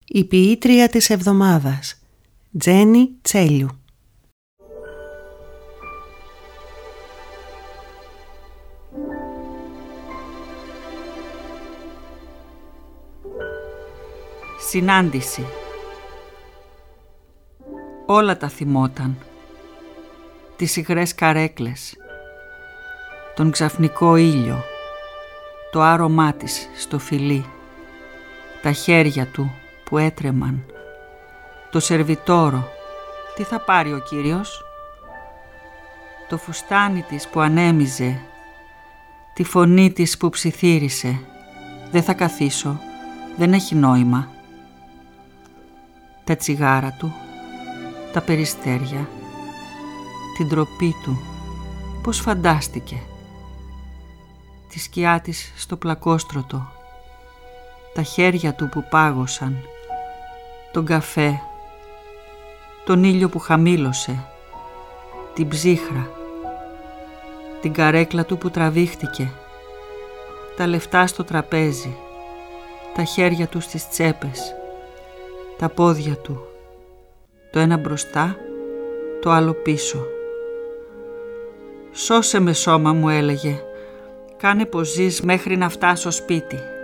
Η ποιήτρια της εβδομάδας, Τζένι Τσέλιου. Συνάντηση. Όλα τα θυμόταν. Τις υγρές καρέκλες, τον ξαφνικό ήλιο, το άρωμά της στο φιλί, τα χέρια του που έτρεμαν, το σερβιτόρο, τι θα πάρει ο κύριος, το φουστάνι της που ανέμιζε, τη φωνή της που ψιθύρισε, δεν θα καθίσω, δεν έχει νόημα, τα τσιγάρα του, τα περιστέρια, την ντροπή του, πώς φαντάστηκε, τη σκιά της στο πλακόστρωτο, τα χέρια του που πάγωσαν, τον καφέ, τον ήλιο που χαμήλωσε, την ψύχρα, την καρέκλα του που τραβήχτηκε, τα λεφτά στο τραπέζι, τα χέρια του στις τσέπες, τα πόδια του, το ένα μπροστά, το άλλο πίσω. «Σώσε με, σώμα», μου έλεγε, «κάνε πως ζεις μέχρι να φτάσω σπίτι».